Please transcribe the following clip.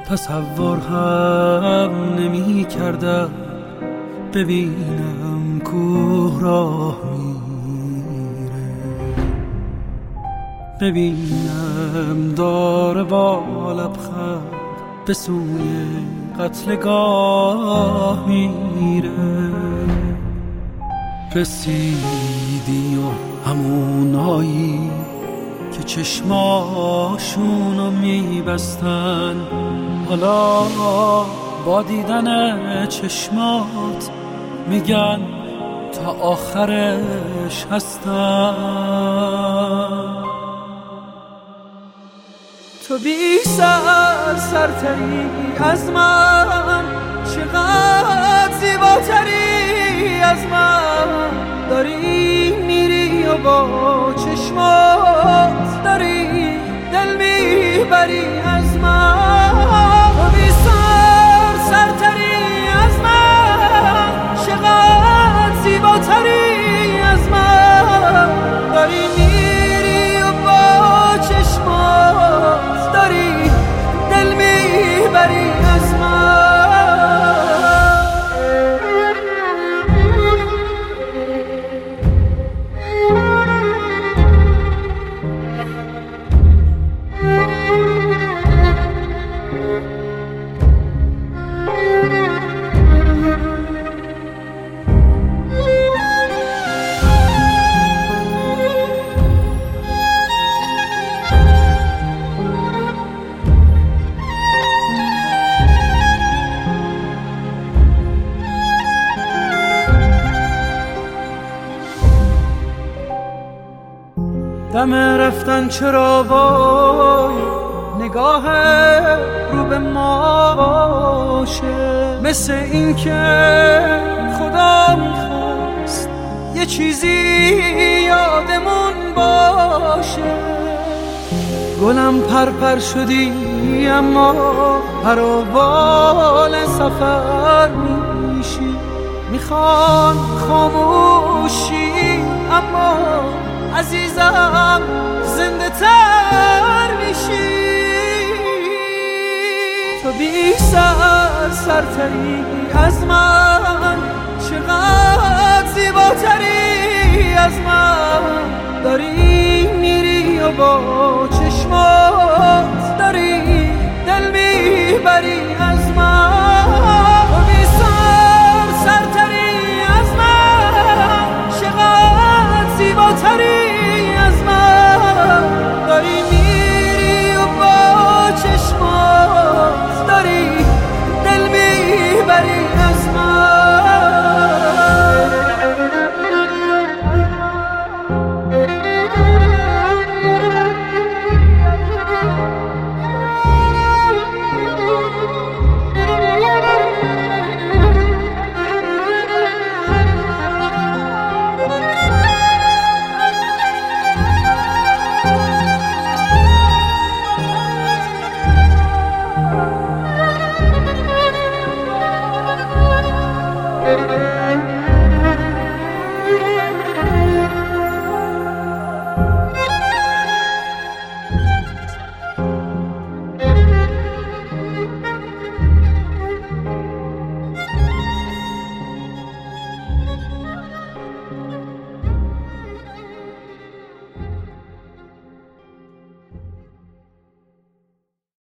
تصور هم نمی کردم ببینم کوه راه میره، ببینم داره با لبخند به سوی قتلگاه میره. رسیدی و همونایی که چشماشونو میبستن حالا با دیدن چشمات میگن تا آخرش هستن. تو بی سرتری از من، چقدر زیباتری از من، داری میری و با چشمات داری دل میبری از من. تو بی سرتری از من، چقدر زیباتری از من، داری میری و با چشمات داری دل میبری از من. دم رفتن چرا وای نگاه رو به ما باشه، مثل این که خدا میخواست یه چیزی یادمون باشه. گلم پرپر شدی اما پروبال سفر میشی، میخوان خاموشی اما عزیزم زنده تر میشی. تو بی سرتری از من، چقدر زیباتری از من، داری میری و با چشمات داری دل میبری از